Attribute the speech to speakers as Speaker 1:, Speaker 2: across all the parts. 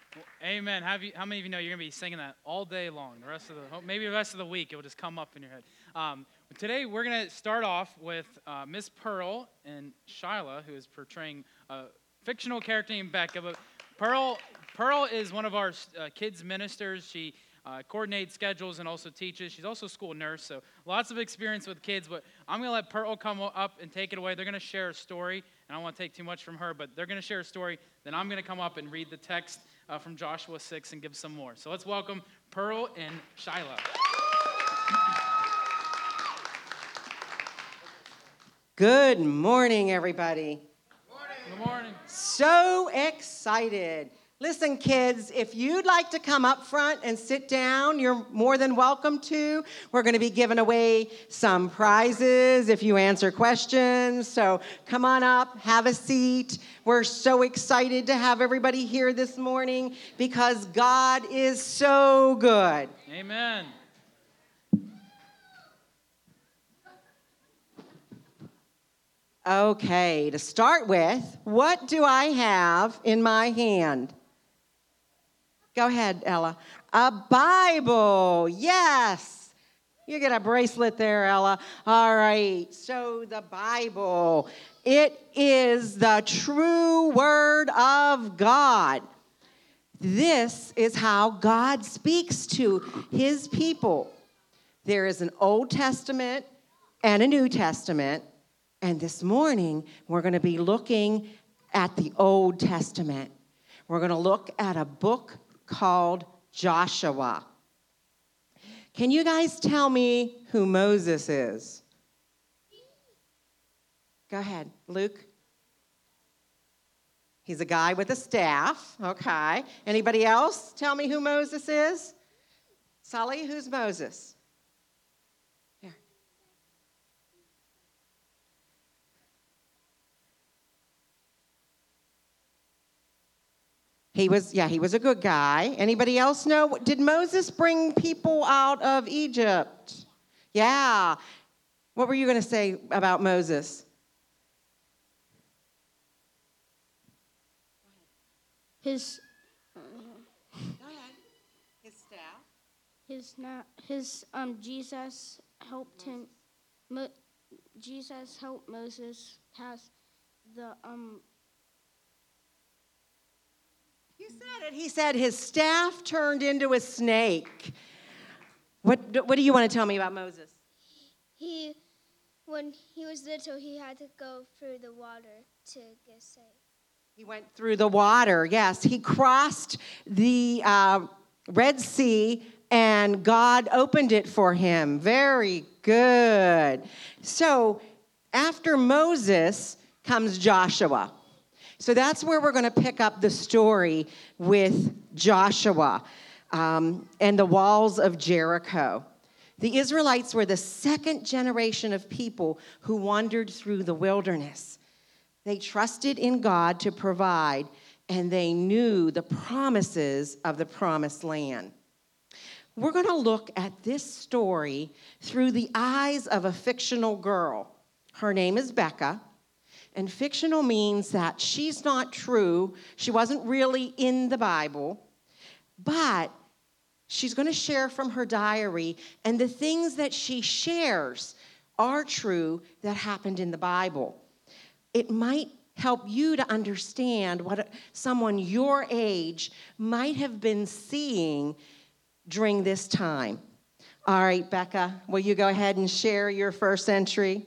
Speaker 1: Well, amen. How many of you know you're going to be singing that all day long? Maybe the rest of the week, it will just come up in your head. Today, we're going to start off with Miss Pearl and Shyla, who is portraying a fictional character named Becca. But Pearl is one of our kids ministers. She coordinates schedules and also teaches. She's also a school nurse, so lots of experience with kids. But I'm going to let Pearl come up and take it away. They're going to share a story, and I don't want to take too much from her, but they're going to share a story. Then I'm going to come up and read the text from Joshua 6 and give some more. So let's welcome Pearl and Shyla.
Speaker 2: Good morning, everybody.
Speaker 1: Good morning.
Speaker 2: So excited. Listen, kids, if you'd like to come up front and sit down, you're more than welcome to. We're going to be giving away some prizes if you answer questions. So come on up, have a seat. We're so excited to have everybody here this morning because God is so good.
Speaker 1: Amen.
Speaker 2: Okay, to start with, what do I have in my hand? Go ahead, Ella. A Bible. Yes. You get a bracelet there, Ella. All right. So the Bible, it is the true word of God. This is how God speaks to his people. There is an Old Testament and a New Testament. And this morning, we're going to be looking at the Old Testament. We're going to look at a book called Joshua. Can you guys tell me who Moses is? Go ahead, Luke. He's a guy with a staff. Okay. Anybody else tell me who Moses is? Sully, who's Moses? Here. He was a good guy. Anybody else know? Did Moses bring people out of Egypt? Yeah. What were you going to say about Moses?
Speaker 3: His
Speaker 2: Go ahead. His staff.
Speaker 3: Jesus helped him. Jesus helped Moses pass the
Speaker 2: You said it. He said his staff turned into a snake. What do you want to tell me about Moses?
Speaker 3: When he was little, he had to go through the water to get saved.
Speaker 2: He went through the water, yes. He crossed the Red Sea, and God opened it for him. Very good. So after Moses comes Joshua. So that's where we're going to pick up the story with Joshua and the walls of Jericho. The Israelites were the second generation of people who wandered through the wilderness. They trusted in God to provide, and they knew the promises of the promised land. We're going to look at this story through the eyes of a fictional girl. Her name is Becca, and fictional means that she's not true. She wasn't really in the Bible, but she's going to share from her diary, and the things that she shares are true that happened in the Bible. It might help you to understand what someone your age might have been seeing during this time. All right, Becca, will you go ahead and share your first entry?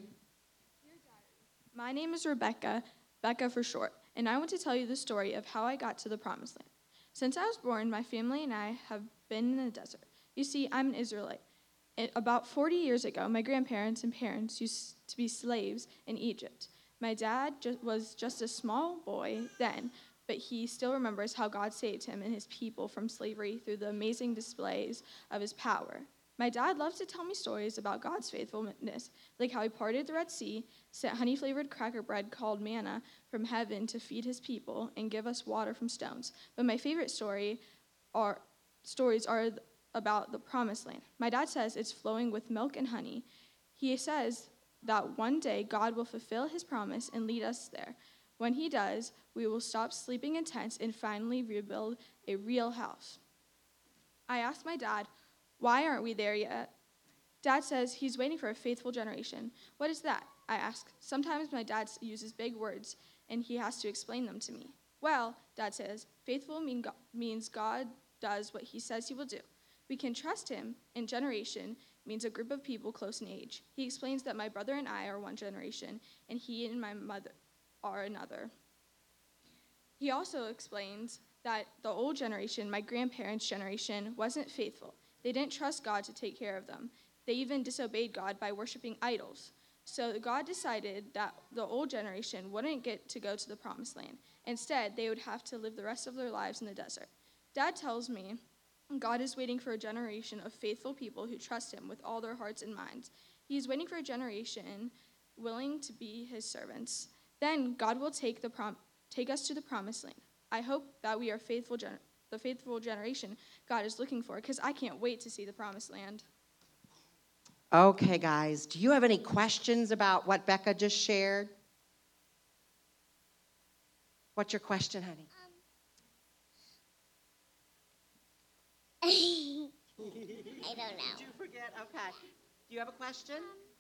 Speaker 4: My name is Rebecca, Becca for short, and I want to tell you the story of how I got to the Promised Land. Since I was born, my family and I have been in the desert. You see, I'm an Israelite. About 40 years ago, my grandparents and parents used to be slaves in Egypt. My dad was just a small boy then, but he still remembers how God saved him and his people from slavery through the amazing displays of his power. My dad loves to tell me stories about God's faithfulness, like how he parted the Red Sea, sent honey-flavored cracker bread called manna from heaven to feed his people and give us water from stones. But my favorite stories are about the Promised Land. My dad says it's flowing with milk and honey. He says that one day God will fulfill his promise and lead us there. When he does, we will stop sleeping in tents and finally rebuild a real house. I asked my dad, why aren't we there yet? Dad says he's waiting for a faithful generation. What is that? I ask. Sometimes my dad uses big words, and he has to explain them to me. Well, Dad says, faithful means God does what he says he will do. We can trust him, and generation means a group of people close in age. He explains that my brother and I are one generation, and he and my mother are another. He also explains that the old generation, my grandparents' generation, wasn't faithful. They didn't trust God to take care of them. They even disobeyed God by worshiping idols. So God decided that the old generation wouldn't get to go to the promised land. Instead, they would have to live the rest of their lives in the desert. Dad tells me God is waiting for a generation of faithful people who trust him with all their hearts and minds. He's waiting for a generation willing to be his servants. Then God will take us to the promised land. I hope that we are the faithful generation God is looking for, because I can't wait to see the promised land.
Speaker 2: Okay, guys, do you have any questions about what Becca just shared? What's your question, honey?
Speaker 3: I don't know.
Speaker 2: Did you forget? Okay. Do you have a question?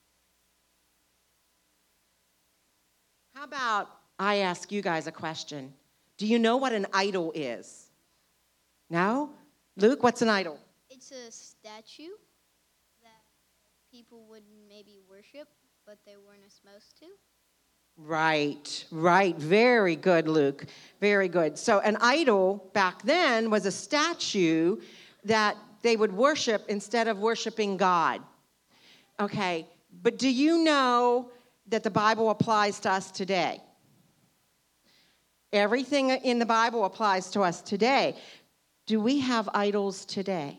Speaker 2: How about I ask you guys a question? Do you know what an idol is? No? Luke, what's an idol?
Speaker 3: It's a statue that people would maybe worship, but they weren't supposed to.
Speaker 2: Right. Very good, Luke. Very good. So an idol back then was a statue that they would worship instead of worshiping God. Okay, but do you know that the Bible applies to us today? Everything in the Bible applies to us today. Do we have idols today?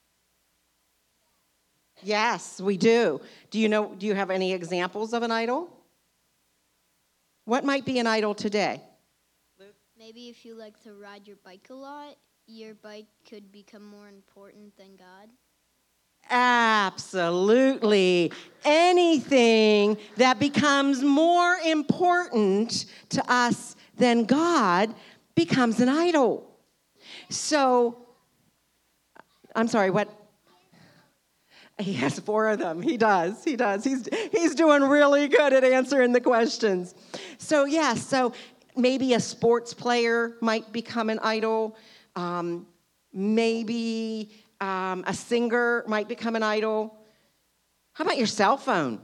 Speaker 2: Yes, we do. Do you have any examples of an idol? What might be an idol today?
Speaker 3: Maybe if you like to ride your bike a lot, your bike could become more important than God.
Speaker 2: Absolutely. Anything that becomes more important to us than God becomes an idol. So, I'm sorry, what? He has 4 of them. He does. He's doing really good at answering the questions. So, so maybe a sports player might become an idol. Maybe a singer might become an idol. How about your cell phone?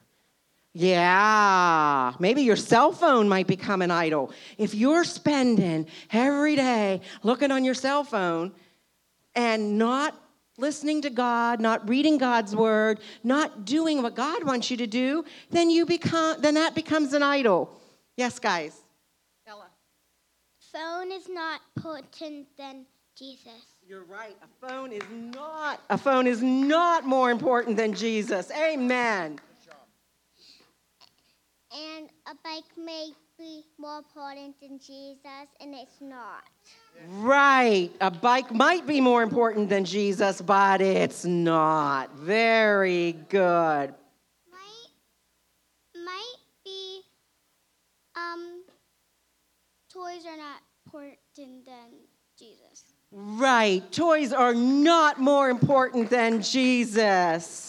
Speaker 2: Yeah, maybe your cell phone might become an idol. If you're spending every day looking on your cell phone and not listening to God, not reading God's word, not doing what God wants you to do, then that becomes an idol. Yes, guys. Ella.
Speaker 3: Phone is not important than Jesus.
Speaker 2: You're right. A phone is not more important than Jesus. Amen.
Speaker 3: And a bike may be more important than Jesus, and it's not.
Speaker 2: Right. A bike might be more important than Jesus, but it's not. Very good.
Speaker 3: Might be toys are not important than Jesus.
Speaker 2: Right. Toys are not more important than Jesus.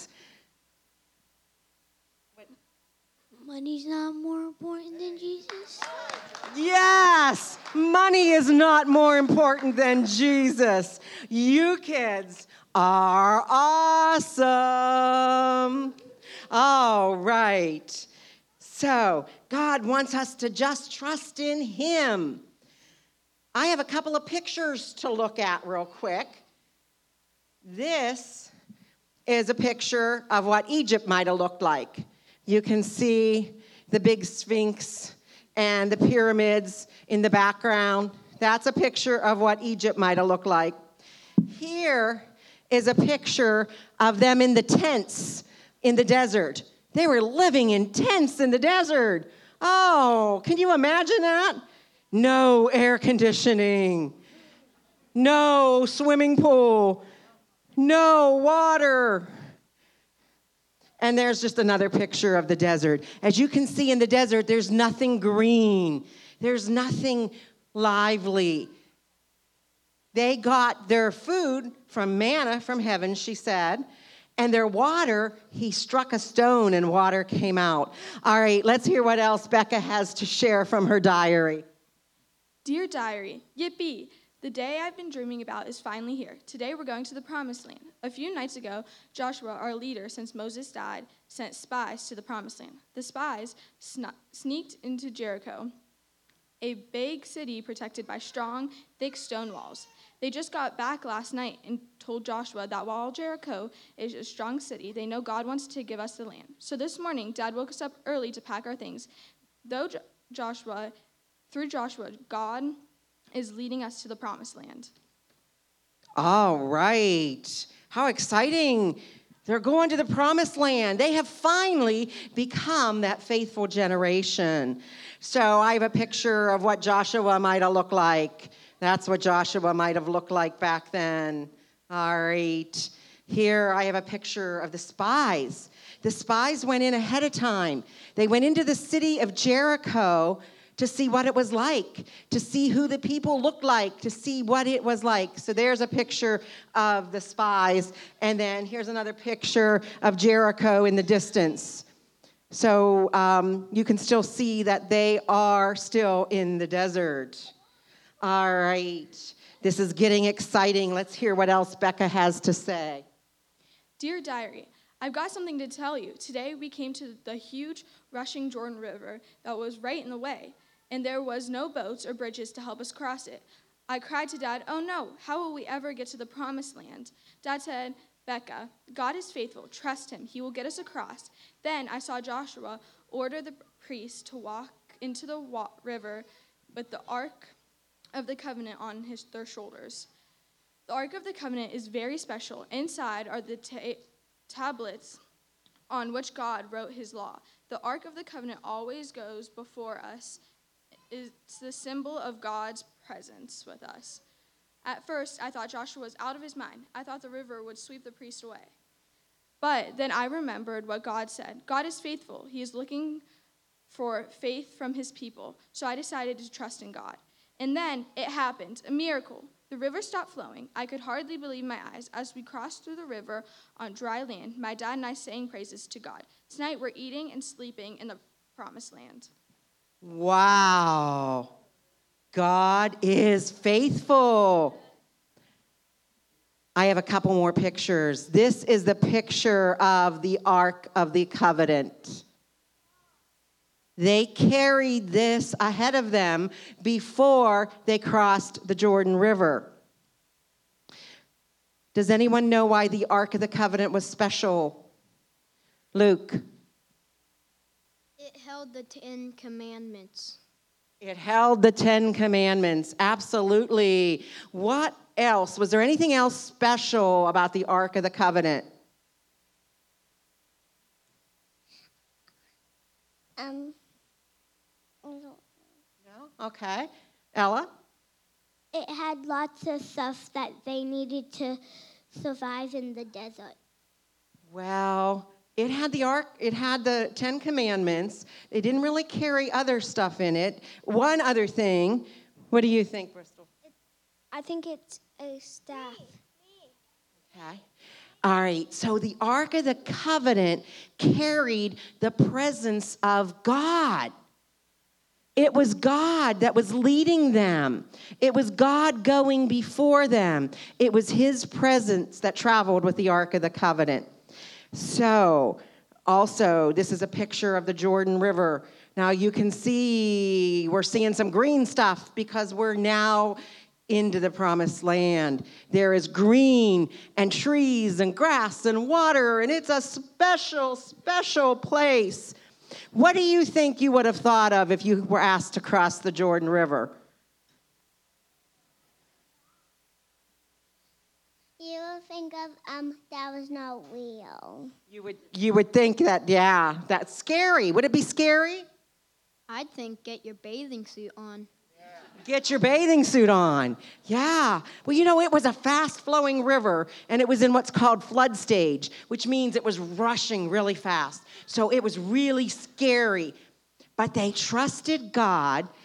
Speaker 3: Money's not more important than Jesus.
Speaker 2: Yes, money is not more important than Jesus. You kids are awesome. All right. So, God wants us to just trust in him. I have a couple of pictures to look at real quick. This is a picture of what Egypt might have looked like. You can see the big Sphinx and the pyramids in the background. That's a picture of what Egypt might have looked like. Here is a picture of them in the tents in the desert. They were living in tents in the desert. Oh, can you imagine that? No air conditioning, no swimming pool, no water. And there's just another picture of the desert. As you can see in the desert, there's nothing green. There's nothing lively. They got their food from manna from heaven, she said, and their water, he struck a stone and water came out. All right, let's hear what else Becca has to share from her diary.
Speaker 4: Dear diary, yippee! The day I've been dreaming about is finally here. Today we're going to the promised land. A few nights ago, Joshua, our leader since Moses died, sent spies to the promised land. The spies sneaked into Jericho, a big city protected by strong, thick stone walls. They just got back last night and told Joshua that while Jericho is a strong city, they know God wants to give us the land. So this morning, Dad woke us up early to pack our things. Through Joshua, God is leading us to the promised land.
Speaker 2: All right. How exciting. They're going to the promised land. They have finally become that faithful generation. So I have a picture of what Joshua might have looked like. That's what Joshua might have looked like back then. All right. Here I have a picture of the spies. The spies went in ahead of time. They went into the city of Jericho to see what it was like, to see who the people looked like, to see what it was like. So there's a picture of the spies, and then here's another picture of Jericho in the distance. So you can still see that they are still in the desert. All right, this is getting exciting. Let's hear what else Becca has to say.
Speaker 4: Dear diary, I've got something to tell you. Today we came to the huge rushing Jordan River that was right in the way, and there was no boats or bridges to help us cross it. I cried to Dad, oh no, how will we ever get to the promised land? Dad said, Becca, God is faithful, trust him, he will get us across. Then I saw Joshua order the priests to walk into the river with the Ark of the Covenant on their shoulders. The Ark of the Covenant is very special. Inside are the tablets on which God wrote his law. The Ark of the Covenant always goes before us. It's the symbol of God's presence with us. At first, I thought Joshua was out of his mind. I thought the river would sweep the priest away. But then I remembered what God said. God is faithful. He is looking for faith from his people. So I decided to trust in God. And then it happened, a miracle. The river stopped flowing. I could hardly believe my eyes. As we crossed through the river on dry land, my dad and I sang praises to God. Tonight we're eating and sleeping in the promised land.
Speaker 2: Wow. God is faithful. I have a couple more pictures. This is the picture of the Ark of the Covenant. They carried this ahead of them before they crossed the Jordan River. Does anyone know why the Ark of the Covenant was special? Luke.
Speaker 3: It held the 10 Commandments.
Speaker 2: It held the 10 Commandments. Absolutely. What else? Was there anything else special about the Ark of the Covenant? No? Okay. Ella?
Speaker 5: It had lots of stuff that they needed to survive in the desert.
Speaker 2: Well, it had the Ark, it had the 10 Commandments. It didn't really carry other stuff in it. One other thing. What do you think, Bristol?
Speaker 5: I think it's a staff.
Speaker 2: Okay. All right. So the Ark of the Covenant carried the presence of God. It was God that was leading them. It was God going before them. It was his presence that traveled with the Ark of the Covenant. So, also, this is a picture of the Jordan River. Now, you can see we're seeing some green stuff because we're now into the promised land. There is green and trees and grass and water, and it's a special, special place. What do you think you would have thought of if you were asked to cross the Jordan River?
Speaker 5: You would think of that was not real.
Speaker 2: You would think that, yeah, that's scary. Would it be scary?
Speaker 3: I'd think get your bathing suit on.
Speaker 2: Get your bathing suit on. Yeah. Well, you know, it was a fast-flowing river, and it was in what's called flood stage, which means it was rushing really fast. So it was really scary. But they trusted God,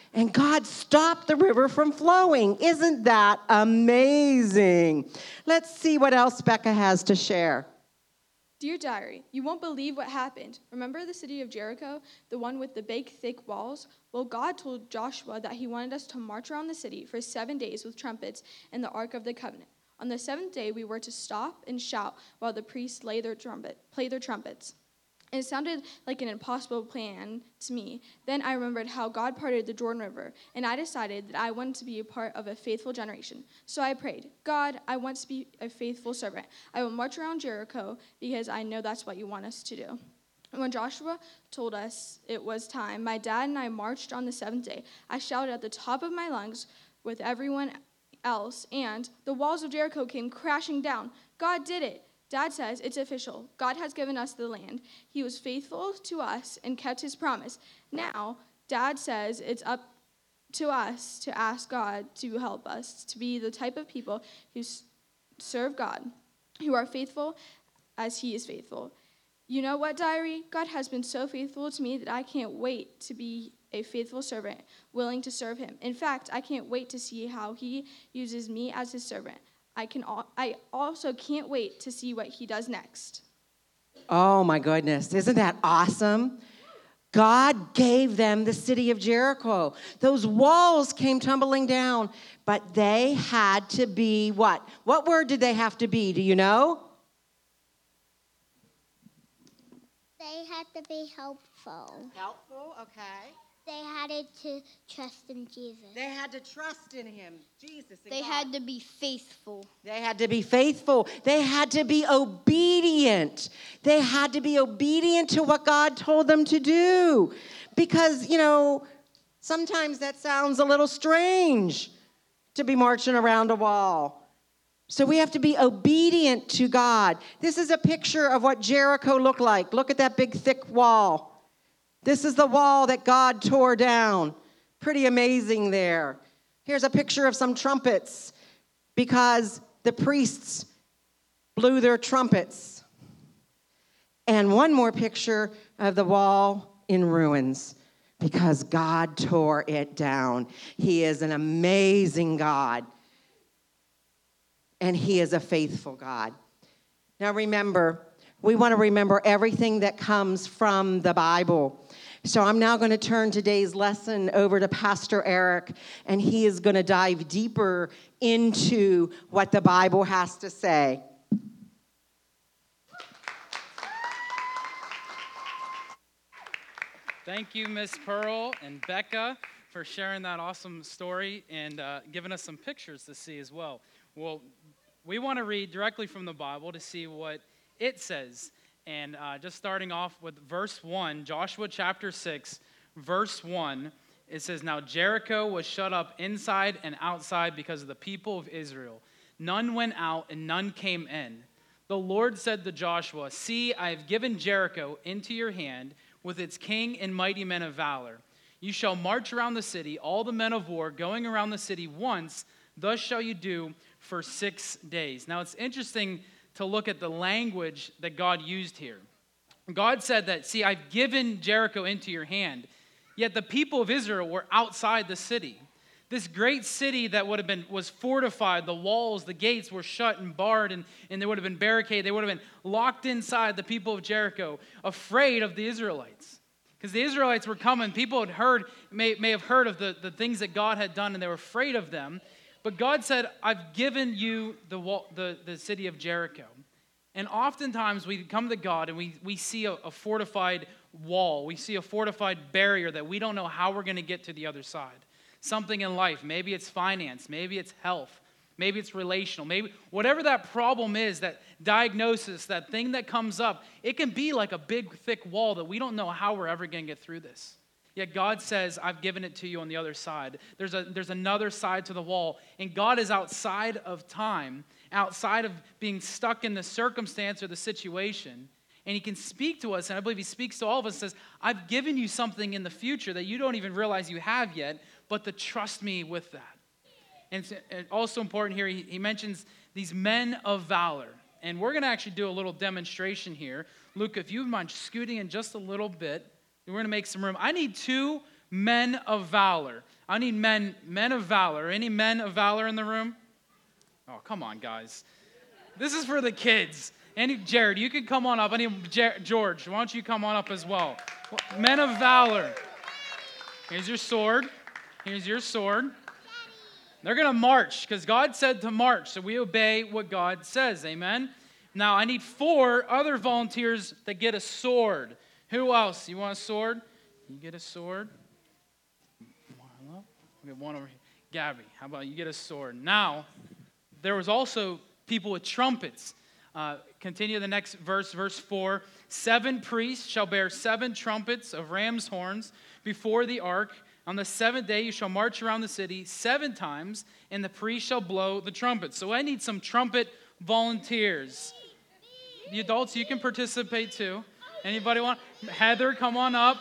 Speaker 2: And God stopped the river from flowing. Isn't that amazing? Let's see what else Becca has to share.
Speaker 4: Dear diary, you won't believe what happened. Remember the city of Jericho, the one with the big, thick walls? Well, God told Joshua that he wanted us to march around the city for 7 days with trumpets and the Ark of the Covenant. On the seventh day, we were to stop and shout while the priests play their trumpets. It sounded like an impossible plan to me. Then I remembered how God parted the Jordan River, and I decided that I wanted to be a part of a faithful generation. So I prayed, God, I want to be a faithful servant. I will march around Jericho because I know that's what you want us to do. And when Joshua told us it was time, my dad and I marched on the seventh day. I shouted at the top of my lungs with everyone else, and the walls of Jericho came crashing down. God did it. Dad says it's official. God has given us the land. He was faithful to us and kept his promise. Now, Dad says it's up to us to ask God to help us to be the type of people who serve God, who are faithful as he is faithful. You know what, diary? God has been so faithful to me that I can't wait to be a faithful servant, willing to serve him. In fact, I can't wait to see how he uses me as his servant. I also can't wait to see what he does next.
Speaker 2: Oh my goodness, isn't that awesome? God gave them the city of Jericho. Those walls came tumbling down, but they had to be what? What word did they have to be? Do you know?
Speaker 5: They had to be helpful.
Speaker 2: Helpful, okay.
Speaker 5: They had to trust in Jesus.
Speaker 2: They had to trust in him, Jesus.
Speaker 3: They had to be faithful.
Speaker 2: They had to be faithful. They had to be obedient. They had to be obedient to what God told them to do. Because, sometimes that sounds a little strange to be marching around a wall. So we have to be obedient to God. This is a picture of what Jericho looked like. Look at that big, thick wall. This is the wall that God tore down. Pretty amazing there. Here's a picture of some trumpets because the priests blew their trumpets. And one more picture of the wall in ruins because God tore it down. He is an amazing God. And he is a faithful God. Now remember, we want to remember everything that comes from the Bible. So I'm now going to turn today's lesson over to Pastor Eric, and he is going to dive deeper into what the Bible has to say.
Speaker 1: Thank you, Miss Pearl and Becca, for sharing that awesome story and giving us some pictures to see as well. Well, we want to read directly from the Bible to see what it says. And just starting off with verse 1, Joshua chapter 6, verse 1, it says, Now Jericho was shut up inside and outside because of the people of Israel. None went out and none came in. The Lord said to Joshua, See, I have given Jericho into your hand with its king and mighty men of valor. You shall march around the city, all the men of war, going around the city once. Thus shall you do for 6 days. Now it's interesting to look at the language that God used here. God said that, see, I've given Jericho into your hand, yet the people of Israel were outside the city. This great city that was fortified, the walls, the gates were shut and barred, and they would have been barricaded. They would have been locked inside, the people of Jericho, afraid of the Israelites. Because the Israelites were coming. People had heard, may have heard of the things that God had done, and they were afraid of them. But God said, I've given you the city of Jericho. And oftentimes we come to God and we see a fortified wall. We see a fortified barrier that we don't know how we're going to get to the other side. Something in life. Maybe it's finance. Maybe it's health. Maybe it's relational. Maybe whatever that problem is, that diagnosis, that thing that comes up, it can be like a big, thick wall that we don't know how we're ever going to get through this. Yet God says, I've given it to you on the other side. There's another side to the wall. And God is outside of time, outside of being stuck in the circumstance or the situation. And he can speak to us, and I believe he speaks to all of us and says, I've given you something in the future that you don't even realize you have yet, but to trust me with that. And it's also important here, he mentions these men of valor. And we're going to actually do a little demonstration here. Luke, if you mind scooting in just a little bit, we're going to make some room. I need 2 men of valor. I need men of valor. Any men of valor in the room? Oh, come on, guys. This is for the kids. Jared, you can come on up. I need George, why don't you come on up as well? Men of valor. Here's your sword. Here's your sword. They're going to march because God said to march, so we obey what God says. Amen? Now, I need 4 other volunteers that get a sword. Who else? You want a sword? You get a sword. Marla. We got one over here. Gabby, how about you get a sword? Now, there was also people with trumpets. Continue the next verse, verse 4. 7 priests shall bear 7 trumpets of ram's horns before the ark. On the 7th day you shall march around the city 7 times, and the priest shall blow the trumpet. So I need some trumpet volunteers. The adults, you can participate too. Anybody want? Heather, come on up.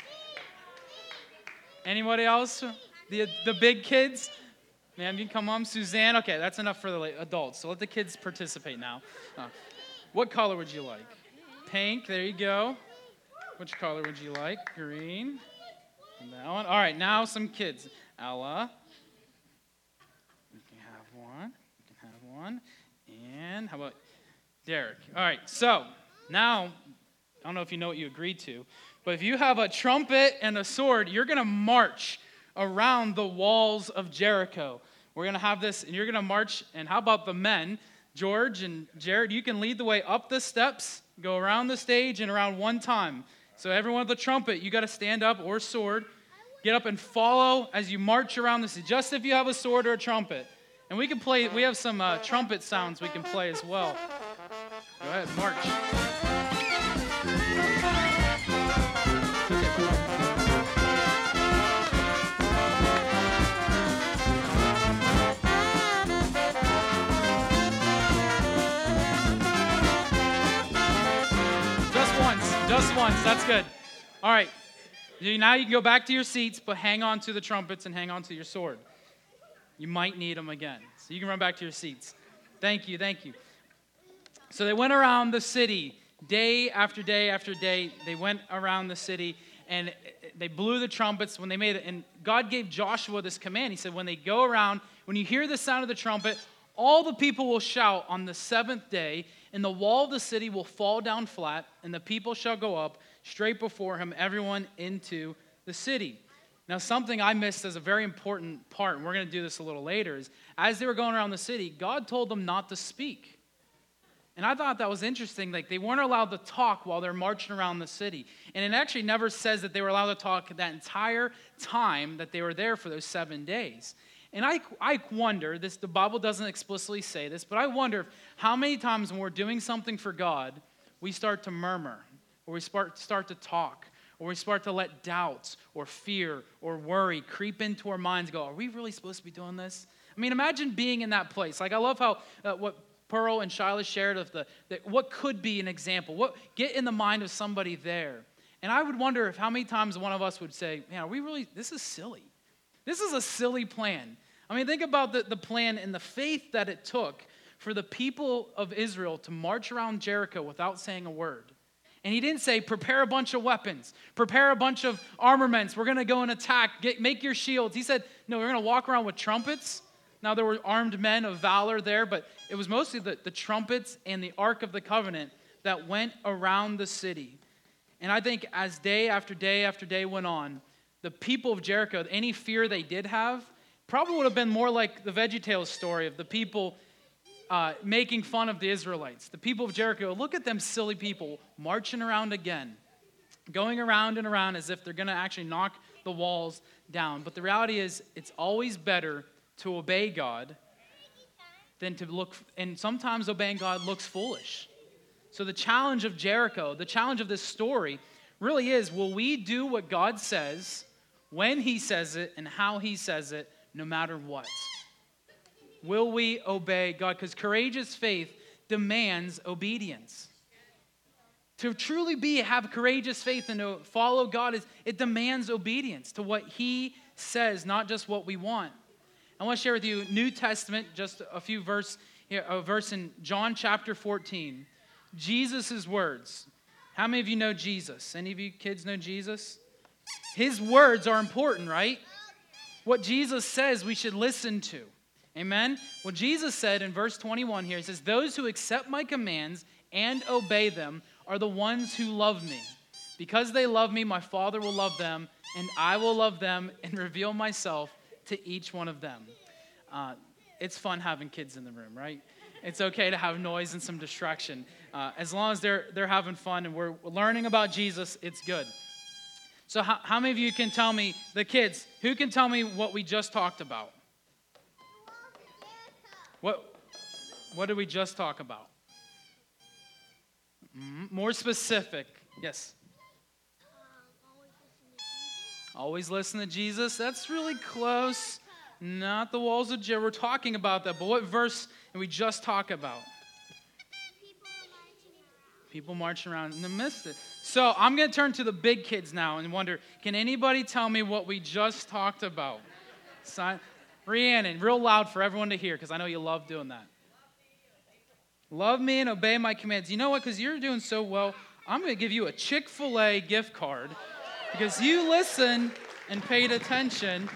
Speaker 1: Anybody else? The big kids? Ma'am, you can come on. Suzanne, okay, that's enough for the adults. So let the kids participate now. What color would you like? Pink, there you go. Which color would you like? Green. And that one. All right, now some kids. Ella. You can have one. You can have one. And how about Derek? All right, so now, I don't know if you know what you agreed to, but if you have a trumpet and a sword, you're going to march around the walls of Jericho. We're going to have this, and you're going to march, and how about the men? George and Jared, you can lead the way up the steps, go around the stage, and around one time. So everyone with the trumpet, you got to stand up or sword, get up and follow as you march around the city, just if you have a sword or a trumpet. And we can play, we have some trumpet sounds we can play as well. Go ahead, march. Just once, that's good. All right, now you can go back to your seats, but hang on to the trumpets and hang on to your sword. You might need them again, so you can run back to your seats. Thank you, thank you. So they went around the city day after day after day. They went around the city, and they blew the trumpets when they made it. And God gave Joshua this command. He said, when they go around, when you hear the sound of the trumpet, all the people will shout on the 7th day, and the wall of the city will fall down flat, and the people shall go up straight before him, everyone into the city. Now, something I missed as a very important part, and we're going to do this a little later, is as they were going around the city, God told them not to speak. And I thought that was interesting. Like, they weren't allowed to talk while they're marching around the city. And it actually never says that they were allowed to talk that entire time that they were there for those 7 days. And I wonder, the Bible doesn't explicitly say this, but I wonder how many times when we're doing something for God, we start to murmur, or we start to talk, or we start to let doubts or fear or worry creep into our minds and go, are we really supposed to be doing this? I mean, imagine being in that place. Like, I love how what Pearl and Shiloh shared of what could be an example. Get in the mind of somebody there. And I would wonder if how many times one of us would say, man, are we really, this is silly. This is a silly plan. I mean, think about the plan and the faith that it took for the people of Israel to march around Jericho without saying a word. And he didn't say, prepare a bunch of weapons, prepare a bunch of armaments, we're going to go and attack, make your shields. He said, no, we're going to walk around with trumpets. Now, there were armed men of valor there, but it was mostly the trumpets and the Ark of the Covenant that went around the city. And I think as day after day after day went on, the people of Jericho, any fear they did have, probably would have been more like the VeggieTales story of the people making fun of the Israelites. The people of Jericho, look at them silly people marching around again, going around and around as if they're going to actually knock the walls down. But the reality is, it's always better to obey God than to look, and sometimes obeying God looks foolish. So the challenge of Jericho, the challenge of this story really is, will we do what God says, when he says it, and how he says it, no matter what? Will we obey God? Because courageous faith demands obedience. To truly have courageous faith and to follow God, it demands obedience to what he says, not just what we want. I want to share with you New Testament, just a verse in John chapter 14. Jesus' words. How many of you know Jesus? Any of you kids know Jesus? His words are important, right? what Jesus says we should listen to. Amen? What Jesus said in verse 21 here, he says, those who accept my commands and obey them are the ones who love me. Because they love me, my Father will love them, and I will love them and reveal myself to each one of them. It's fun having kids in the room, right? It's okay to have noise and some distraction. As long as they're having fun and we're learning about Jesus, it's good. So how many of you can tell me, the kids, who can tell me what we just talked about? What did we just talk about? More specific. Yes. Always listen to Jesus. That's really close. Not the walls of Jericho. We're talking about that. But what verse did we just talk about? People marching around. And I missed it. So I'm going to turn to the big kids now and wonder, can anybody tell me what we just talked about? Rhiannon, real loud for everyone to hear, because I know you love doing that. Love me and obey my commands. You know what? Because you're doing so well, I'm going to give you a Chick-fil-A gift card because you listened and paid attention.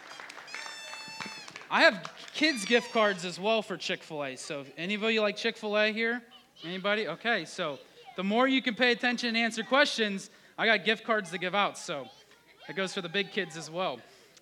Speaker 1: I have kids' gift cards as well for Chick-fil-A. So if any of you like Chick-fil-A here? Anybody? Okay, so the more you can pay attention and answer questions, I got gift cards to give out. So that goes for the big kids as well.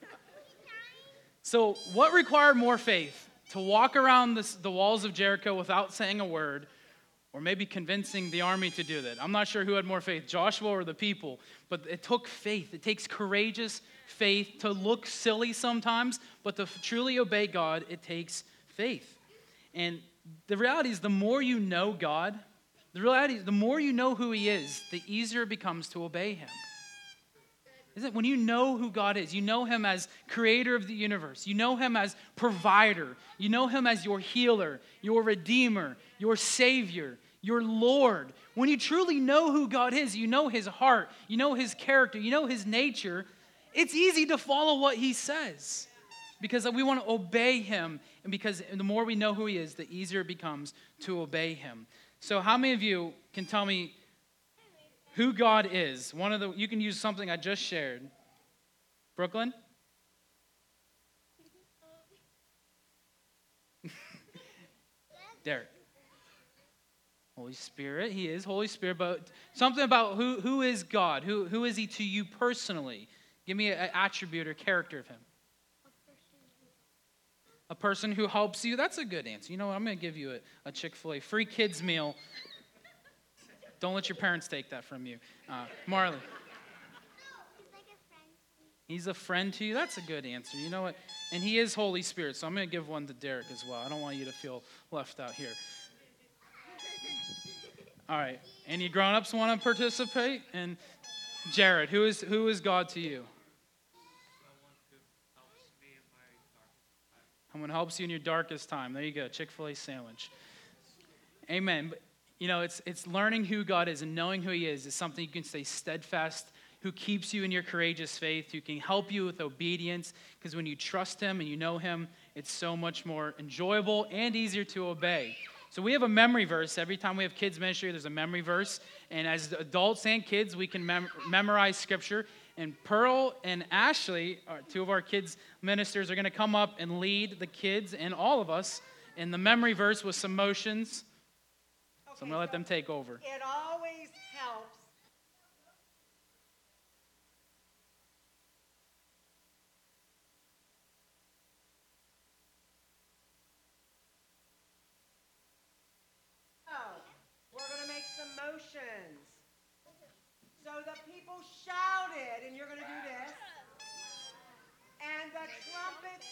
Speaker 1: So what required more faith? To walk around the walls of Jericho without saying a word, or maybe convincing the army to do that? I'm not sure who had more faith, Joshua or the people, but it took faith. It takes courageous faith to look silly sometimes, but to truly obey God, it takes faith. And the reality is, the more you know God, the more you know who He is, the easier it becomes to obey Him. Isn't it? When you know who God is, you know Him as creator of the universe, you know Him as provider, you know Him as your healer, your redeemer, your savior, your Lord. When you truly know who God is, you know His heart, you know His character, you know His nature, it's easy to follow what He says because we want to obey Him, and because the more we know who He is, the easier it becomes to obey Him. So how many of you can tell me who God is? You can use something I just shared. Brooklyn? Derek. Holy Spirit. He is Holy Spirit, but something about who is God? Who is He to you personally? Give me an attribute or character of Him. A person who helps you. That's a good answer. You know what? I'm going to give you a Chick-fil-A free kids meal. Don't let your parents take that from you. Marley. He's a friend to you. That's a good answer. You know what? And He is Holy Spirit, so I'm going to give one to Derek as well. I don't want you to feel left out here. All right. Any grown-ups want to participate? And Jared, who is God to you? Someone helps you in your darkest time. There you go. Chick-fil-A sandwich. Amen. But, you know, it's learning who God is and knowing who He is something you can stay steadfast, who keeps you in your courageous faith, who can help you with obedience, because when you trust Him and you know Him, it's so much more enjoyable and easier to obey. So we have a memory verse. Every time we have kids ministry, there's a memory verse. And as adults and kids, we can memorize Scripture. And Pearl and Ashley, two of our kids ministers, are going to come up and lead the kids and all of us in the memory verse with some motions. So I'm going to let them take over.
Speaker 2: It always helps. We're going to make some motions. So the people shouted, and you're going to do this. And the trumpets.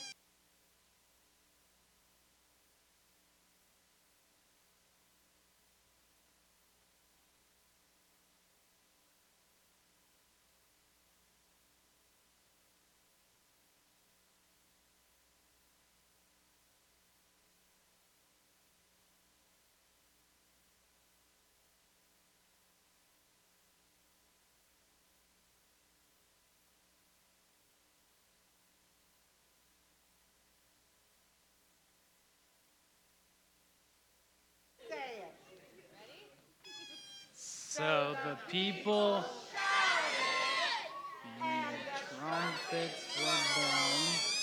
Speaker 1: So the people and the trumpets were blown.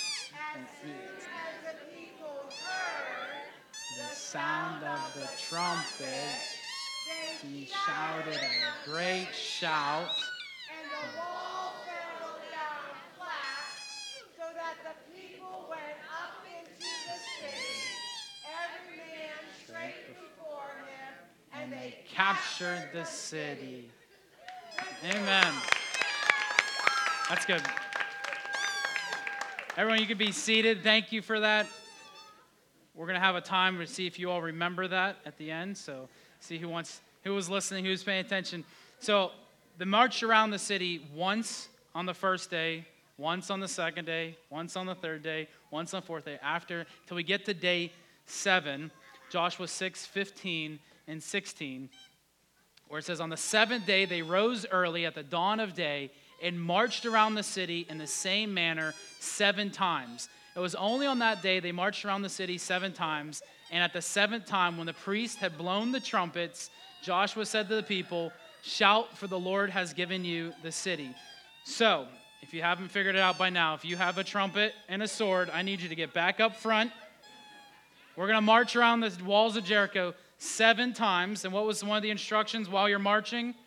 Speaker 1: sound of the trumpet, he shouted a great shout.
Speaker 2: And the wall fell down flat, so that the people went up into the city, every man straight before him,
Speaker 1: And they captured the city. Amen. That's good. Everyone, you can be seated. Thank you for that. We're going to have a time to see if you all remember that at the end. So see who was listening, who was paying attention. So the march around the city once on the first day, once on the second day, once on the third day, once on the fourth day, till we get to day 7, Joshua 6:15 and 16, where it says, on the 7th day they rose early at the dawn of day and marched around the city in the same manner 7 times. It was only on that day they marched around the city 7 times, and at the 7th time, when the priest had blown the trumpets, Joshua said to the people, shout, for the Lord has given you the city. So, if you haven't figured it out by now, if you have a trumpet and a sword, I need you to get back up front. We're going to march around the walls of Jericho 7 times. And what was one of the instructions while you're marching?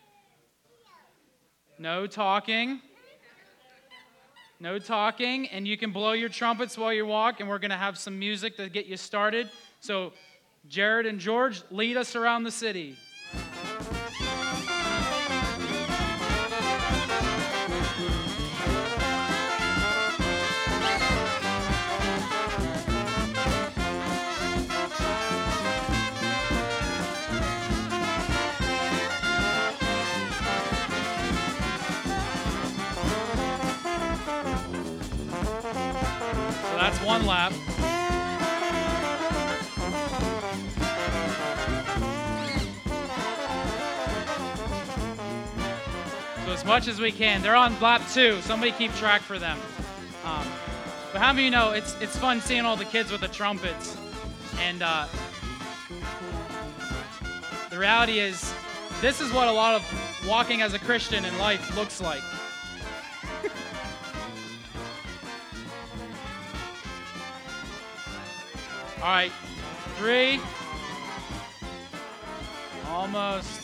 Speaker 1: No talking. No talking. And you can blow your trumpets while you walk. And we're going to have some music to get you started. So, Jared and George, lead us around the city. That's one lap. So as much as we can. They're on lap 2. Somebody keep track for them. But how many of you know it's fun seeing all the kids with the trumpets. And the reality is, this is what a lot of walking as a Christian in life looks like. All right, 3. Almost.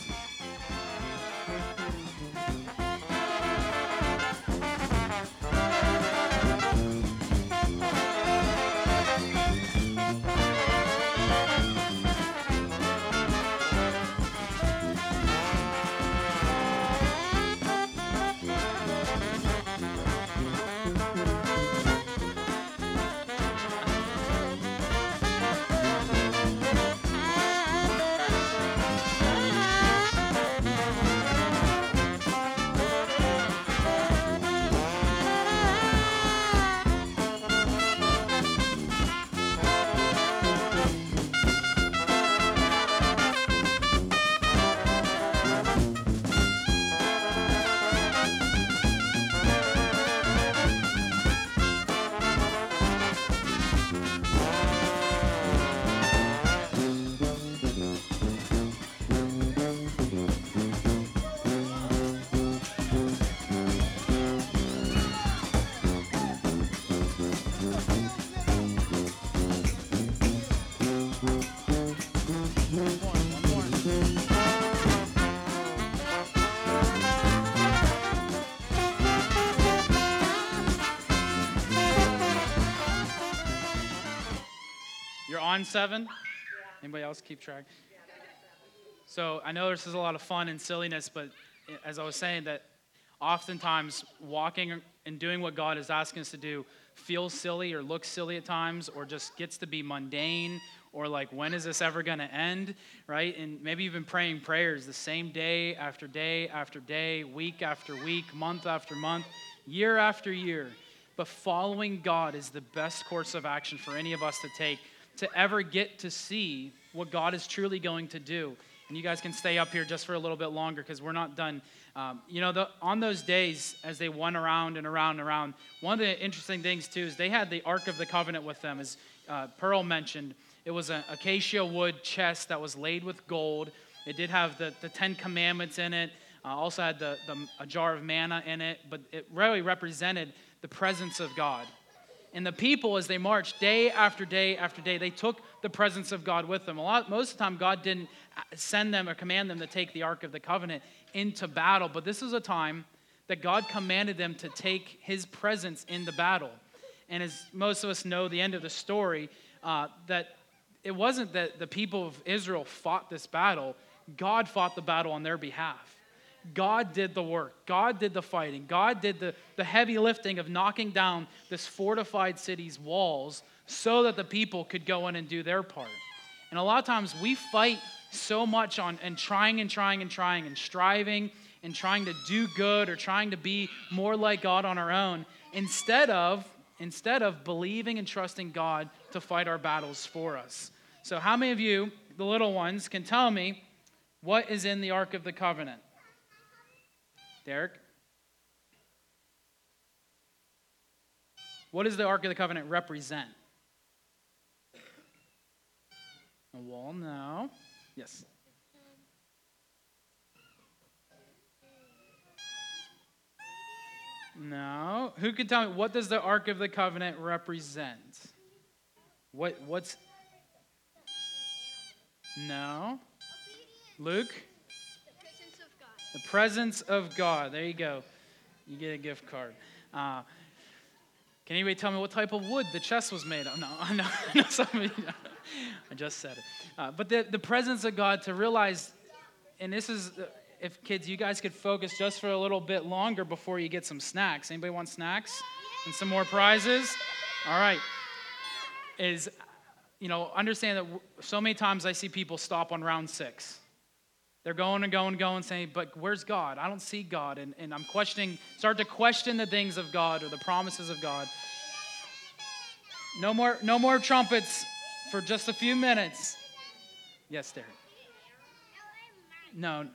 Speaker 1: You're on 7? Anybody else keep track? So I know this is a lot of fun and silliness, but as I was saying, that oftentimes walking and doing what God is asking us to do feels silly or looks silly at times, or just gets to be mundane, or like, when is this ever going to end, right? And maybe you've been praying prayers the same day after day after day, week after week, month after month, year after year. But following God is the best course of action for any of us to take to ever get to see what God is truly going to do. And you guys can stay up here just for a little bit longer because we're not done. On those days, as they went around and around and around, one of the interesting things, too, is they had the Ark of the Covenant with them. As Pearl mentioned, it was an acacia wood chest that was laid with gold. It did have the 10 Commandments in it. Also had a jar of manna in it. But it really represented the presence of God. And the people, as they marched day after day after day, they took the presence of God with them. Most of the time, God didn't send them or command them to take the Ark of the Covenant into battle. But this was a time that God commanded them to take his presence in the battle. And as most of us know, the end of the story, that it wasn't that the people of Israel fought this battle. God fought the battle on their behalf. God did the work. God did the fighting. God did the heavy lifting of knocking down this fortified city's walls so that the people could go in and do their part. And a lot of times we fight so much on and trying and striving and trying to do good or trying to be more like God on our own instead of believing and trusting God to fight our battles for us. So how many of you, the little ones, can tell me what is in the Ark of the Covenant? Derek? What does the Ark of the Covenant represent? A wall? No. Yes. No. Who could tell me, what does the Ark of the Covenant represent? What's... No. Luke? The presence of God. There you go. You get a gift card. Can anybody tell me what type of wood the chest was made of? No, I know somebody. I just said it. But the presence of God, to realize, and this is, if kids, you guys could focus just for a little bit longer before you get some snacks. Anybody want snacks and some more prizes? All right. Understand that so many times I see people stop on round 6. They're going and going, saying, but where's God? I don't see God. And I'm start to question the things of God or the promises of God. No more trumpets for just a few minutes. Yes, Derek. No.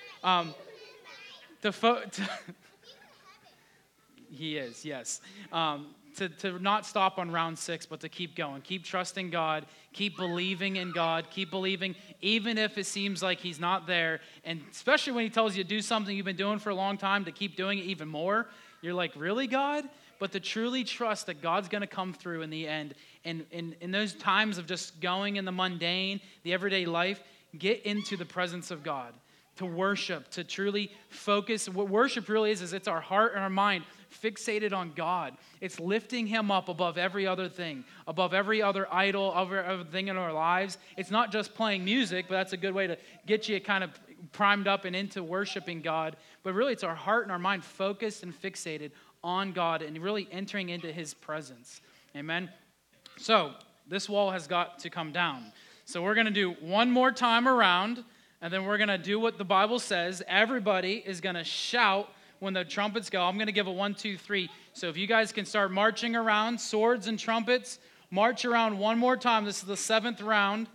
Speaker 1: He is, yes. To not stop on round 6, but to keep going. Keep trusting God. Keep believing in God. Keep believing even if it seems like he's not there. And especially when he tells you to do something you've been doing for a long time, to keep doing it even more. You're like, really, God? But to truly trust that God's going to come through in the end. And in those times of just going in the mundane, the everyday life, get into the presence of God. To worship, to truly focus. What worship really is it's our heart and our mind fixated on God. It's lifting him up above every other thing, above every other idol, every other thing in our lives. It's not just playing music, but that's a good way to get you kind of primed up and into worshiping God. But really, it's our heart and our mind focused and fixated on God and really entering into his presence. Amen? So, this wall has got to come down. So we're going to do one more time around. And then we're going to do what the Bible says. Everybody is going to shout when the trumpets go. I'm going to give a 1, 2, 3. So if you guys can start marching around, swords and trumpets, march around one more time. This is the 7th round.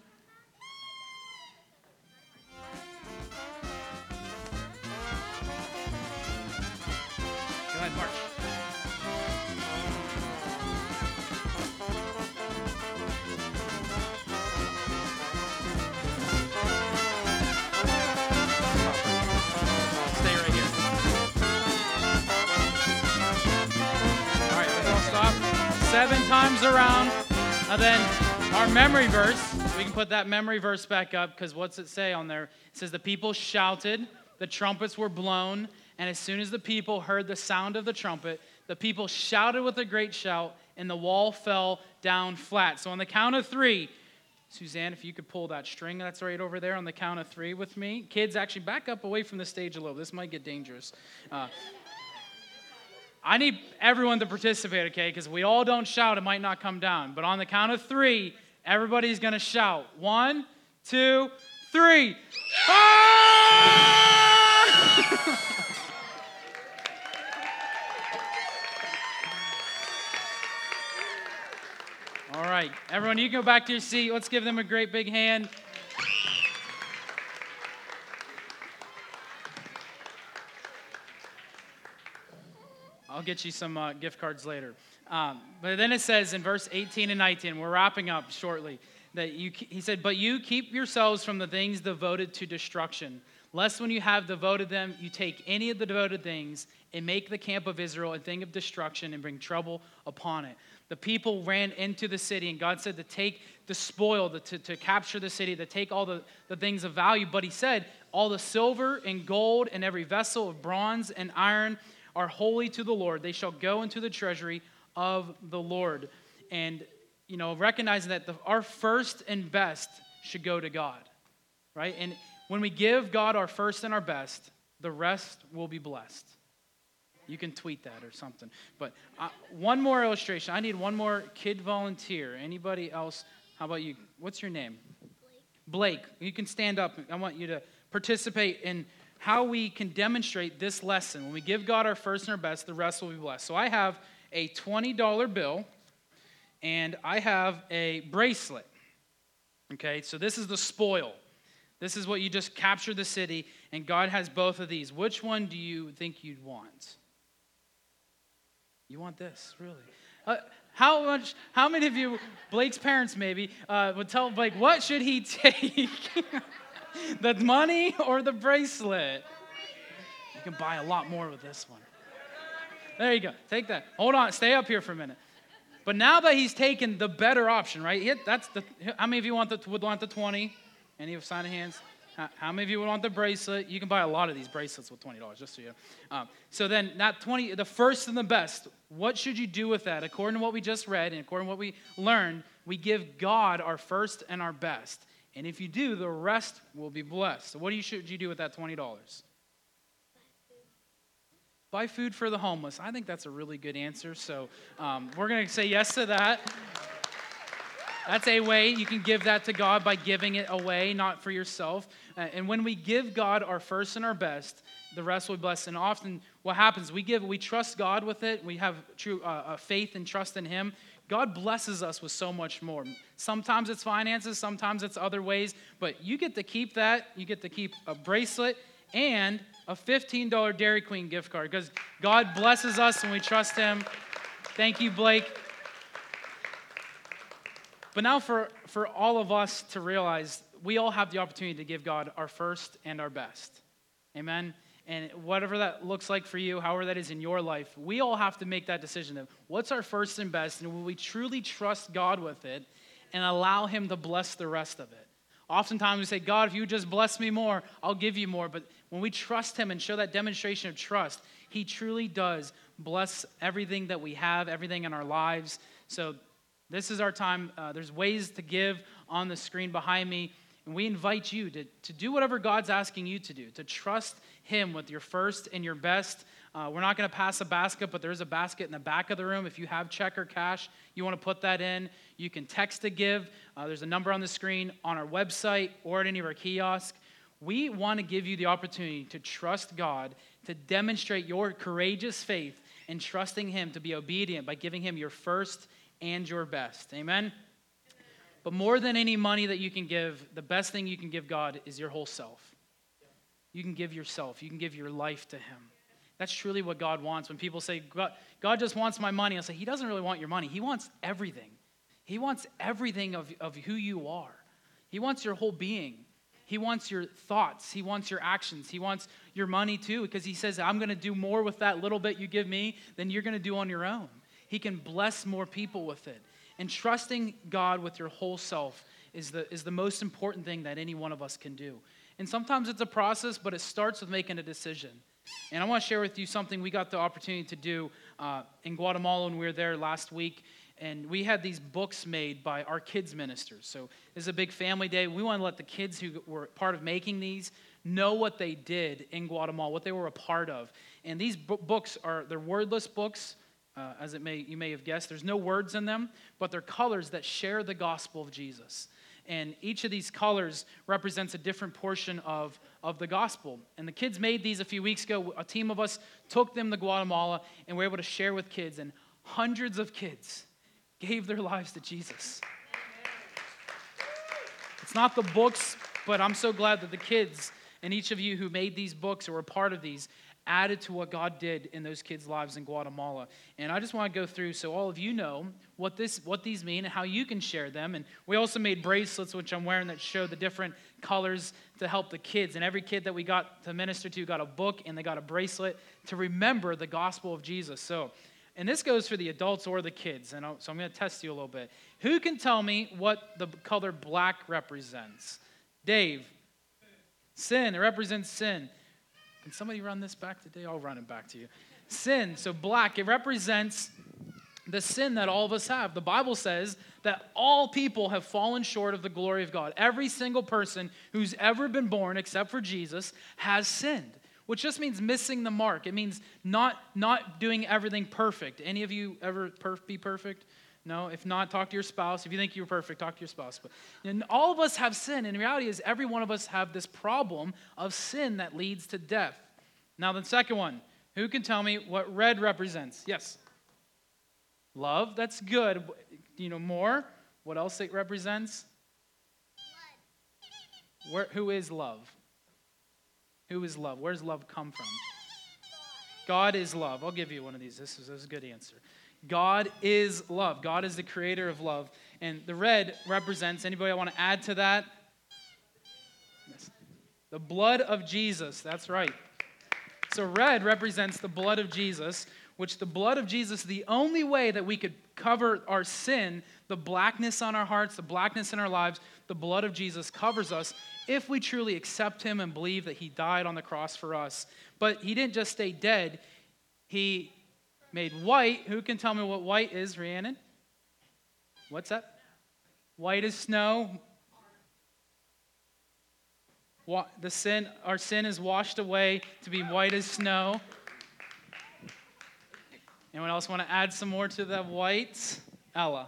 Speaker 1: Go ahead, march. Stay right here. All right, let's all stop. 7 times around. And then our memory verse, we can put that memory verse back up because what's it say on there? It says the people shouted, the trumpets were blown, and as soon as the people heard the sound of the trumpet, the people shouted with a great shout, and the wall fell down flat. So on the count of 3, Suzanne, if you could pull that string that's right over there on the count of 3 with me. Kids, actually back up away from the stage a little. This might get dangerous. I need everyone to participate, okay? Because we all don't shout, it might not come down. But on the count of 3, everybody's going to shout. 1, 2, 3. Ah! All right, everyone, you can go back to your seat. Let's give them a great big hand. I'll get you some gift cards later. But then it says in verse 18 and 19, we're wrapping up shortly, that he said, but you keep yourselves from the things devoted to destruction, lest when you have devoted them, you take any of the devoted things and make the camp of Israel a thing of destruction and bring trouble upon it. the people ran into the city, and God said to take the spoil, to capture the city, to take all the things of value. But he said, all the silver and gold and every vessel of bronze and iron are holy to the Lord. They shall go into the treasury of the Lord. And, recognizing that our first and best should go to God, right? And when we give God our first and our best, the rest will be blessed. You can tweet that or something. But one more illustration. I need one more kid volunteer. Anybody else? How about you? What's your name? Blake. You can stand up. I want you to participate in how we can demonstrate this lesson. When we give God our first and our best, the rest will be blessed. So I have a $20 bill, and I have a bracelet. Okay, so this is the spoil. This is what you just captured the city, and God has both of these. Which one do you think you'd want? You want this, really? How many of you, Blake's parents maybe, would tell Blake, what should he take? The money or the bracelet? You can buy a lot more with this one. There you go. Take that. Hold on. Stay up here for a minute. But now that he's taken the better option, right? How many of you would want the 20? Any of sign of hands? How many of you would want the bracelet? You can buy a lot of these bracelets with $20, just so you know. So then, not 20, the first and the best. What should you do with that? According to what we just read and according to what we learned, we give God our first and our best. And if you do, the rest will be blessed. So what should you do with that $20? Buy food for the homeless. I think that's a really good answer. So we're going to say yes to that. That's a way you can give that to God, by giving it away, not for yourself. And when we give God our first and our best, the rest will be blessed. And often what happens, we trust God with it. We have true faith and trust in Him. God blesses us with so much more. Sometimes it's finances, sometimes it's other ways, but you get to keep that. You get to keep a bracelet and a $15 Dairy Queen gift card, because God blesses us and we trust Him. Thank you, Blake. But now for all of us to realize, we all have the opportunity to give God our first and our best. Amen? And whatever that looks like for you, however that is in your life, we all have to make that decision of what's our first and best, and will we truly trust God with it and allow Him to bless the rest of it? Oftentimes we say, God, if you just bless me more, I'll give you more. But when we trust Him and show that demonstration of trust, He truly does bless everything that we have, everything in our lives. So this is our time. There's ways to give on the screen behind me. And we invite you to do whatever God's asking you to do, to trust Him with your first and your best. We're not going to pass a basket, but there's a basket in the back of the room. If you have check or cash, you want to put that in. You can text to give. There's a number on the screen, on our website, or at any of our kiosks. We want to give you the opportunity to trust God, to demonstrate your courageous faith in trusting Him to be obedient by giving Him your first and your best. Amen? But more than any money that you can give, the best thing you can give God is your whole self. You can give yourself. You can give your life to Him. That's truly what God wants. When people say, God just wants my money, I'll say, He doesn't really want your money. He wants everything. He wants everything of who you are. He wants your whole being. He wants your thoughts. He wants your actions. He wants your money too, because He says, I'm going to do more with that little bit you give me than you're going to do on your own. He can bless more people with it. And trusting God with your whole self is the most important thing that any one of us can do. And sometimes it's a process, but it starts with making a decision. And I want to share with you something we got the opportunity to do in Guatemala when we were there last week. And we had these books made by our kids ministers. So this is a big family day. We want to let the kids who were part of making these know what they did in Guatemala, what they were a part of. And these books they're wordless books. You may have guessed, there's no words in them, but they're colors that share the gospel of Jesus. And each of these colors represents a different portion of the gospel. And the kids made these a few weeks ago. A team of us took them to Guatemala and were able to share with kids. And hundreds of kids gave their lives to Jesus. It's not the books, but I'm so glad that the kids and each of you who made these books or were part of these added to what God did in those kids' lives in Guatemala. And I just want to go through so all of you know what these mean and how you can share them. And we also made bracelets, which I'm wearing, that show the different colors to help the kids. And every kid that we got to minister to got a book and they got a bracelet to remember the gospel of Jesus. So and this goes for the adults or the kids, and so I'm going to test you a little bit. Who can tell me what the color black represents? Dave. Sin. It represents sin. Can somebody run this back today? I'll run it back to you. Sin. So black, it represents the sin that all of us have. The Bible says that all people have fallen short of the glory of God. Every single person who's ever been born, except for Jesus, has sinned, which just means missing the mark. It means not doing everything perfect. Any of you ever be perfect? No? If not, talk to your spouse. If you think you're perfect, talk to your spouse. But all of us have sin, and the reality is every one of us have this problem of sin that leads to death. Now the second one, who can tell me what red represents? Yes. Love, that's good. Do you know more? What else it represents? Who is love? Who is love? Where does love come from? God is love. I'll give you one of these. This is a good answer. God is love. God is the creator of love. And the red represents, anybody want to add to that? Yes. The blood of Jesus. That's right. So red represents the blood of Jesus, which the blood of Jesus, the only way that we could cover our sin, the blackness on our hearts, the blackness in our lives, the blood of Jesus covers us if we truly accept him and believe that he died on the cross for us. But he didn't just stay dead. He made white. Who can tell me what white is, Rhiannon? What's that? White as snow. Our sin is washed away to be white as snow. Anyone else want to add some more to the white? Ella.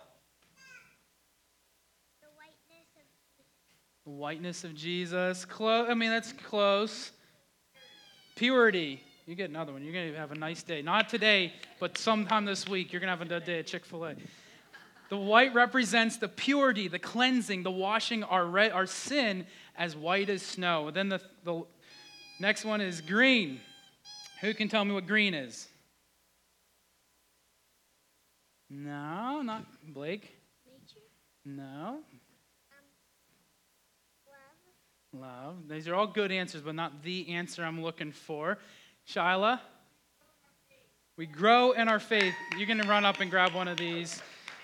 Speaker 1: The whiteness of Jesus. That's close. Purity. You get another one. You're going to have a nice day. Not today, but sometime this week. You're going to have a day at Chick-fil-A. The white represents the purity, the cleansing, the washing our sin as white as snow. Then the next one is green. Who can tell me what green is? No, not Blake.
Speaker 5: Nature.
Speaker 1: No. Love. These are all good answers, but not the answer I'm looking for. Shyla? We grow in our faith. You're going to run up and grab one of these.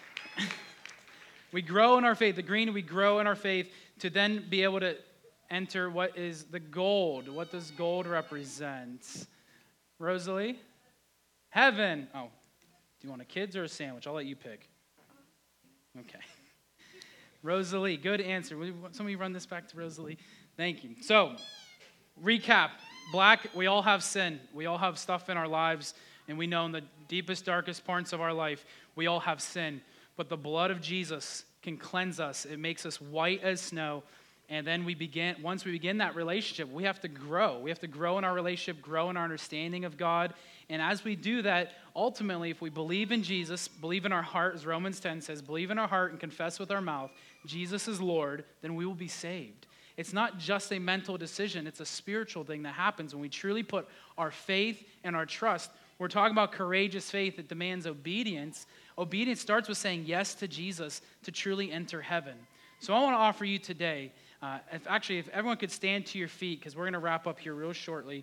Speaker 1: We grow in our faith. The green, we grow in our faith to then be able to enter what is the gold. What does gold represent? Rosalie? Heaven. Oh, do you want a kids or a sandwich? I'll let you pick. Okay. Rosalie, good answer. Somebody run this back to Rosalie. Thank you. So, recap. Black, we all have sin. We all have stuff in our lives, and we know in the deepest, darkest parts of our life, we all have sin. But the blood of Jesus can cleanse us. It makes us white as snow. And then once we begin that relationship, we have to grow. We have to grow in our relationship, grow in our understanding of God. And as we do that, ultimately, if we believe in Jesus, believe in our heart, as Romans 10 says, believe in our heart and confess with our mouth, Jesus is Lord, then we will be saved. It's not just a mental decision. It's a spiritual thing that happens when we truly put our faith and our trust. We're talking about courageous faith that demands obedience. Obedience starts with saying yes to Jesus to truly enter heaven. So I want to offer you today, if everyone could stand to your feet, because we're going to wrap up here real shortly.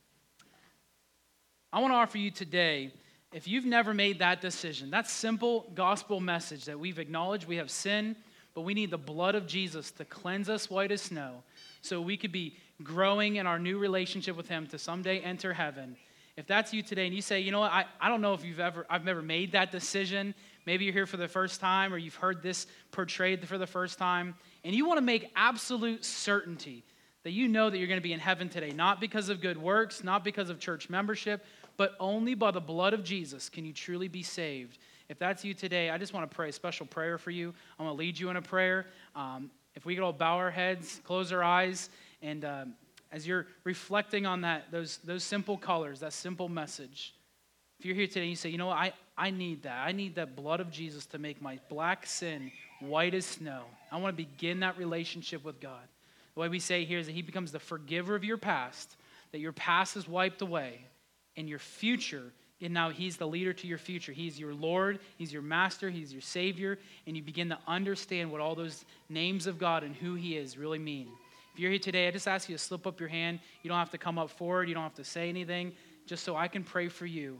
Speaker 1: I want to offer you today, if you've never made that decision, that simple gospel message that we've acknowledged we have sin, but we need the blood of Jesus to cleanse us white as snow so we could be growing in our new relationship with him to someday enter heaven. If that's you today and you say, you know what, I don't know if I've never made that decision. Maybe you're here for the first time or you've heard this portrayed for the first time, and you want to make absolute certainty that you know that you're going to be in heaven today, not because of good works, not because of church membership, but only by the blood of Jesus can you truly be saved. If that's you today, I just want to pray a special prayer for you. I'm going to lead you in a prayer. If we could all bow our heads, close our eyes, and as you're reflecting on those simple colors, that simple message, if you're here today and you say, you know what, I need that. I need that blood of Jesus to make my black sin white as snow. I want to begin that relationship with God. The way we say here is that he becomes the forgiver of your past, that your past is wiped away, and your future, and now he's the leader to your future. He's your Lord, he's your master, he's your Savior, and you begin to understand what all those names of God and who he is really mean. If you're here today, I just ask you to slip up your hand. You don't have to come up forward. You don't have to say anything, just so I can pray for you. If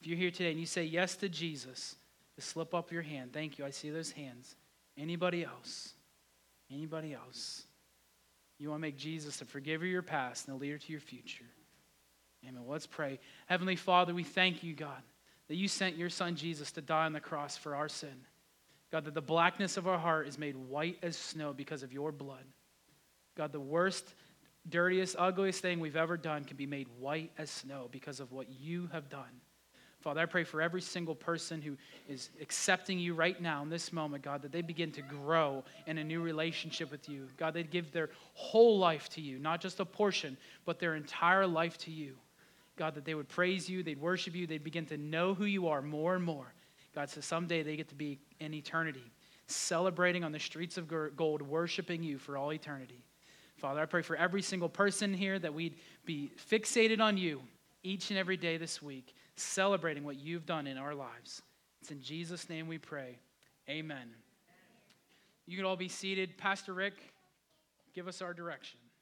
Speaker 1: If you're here today and you say yes to Jesus, just slip up your hand. Thank you. I see those hands. Anybody else? Anybody else? You want to make Jesus the forgiver of your past and the leader to your future. Amen. Well, let's pray. Heavenly Father, we thank you, God, that you sent your son Jesus to die on the cross for our sin. God, that the blackness of our heart is made white as snow because of your blood. God, the worst, dirtiest, ugliest thing we've ever done can be made white as snow because of what you have done. Father, I pray for every single person who is accepting you right now in this moment, God, that they begin to grow in a new relationship with you. God, they'd give their whole life to you, not just a portion, but their entire life to you. God, that they would praise you, they'd worship you, they'd begin to know who you are more and more. God, so someday they get to be in eternity, celebrating on the streets of gold, worshiping you for all eternity. Father, I pray for every single person here that we'd be fixated on you each and every day this week, celebrating what you've done in our lives. It's in Jesus' name we pray. Amen. You can all be seated. Pastor Rick, give us our direction.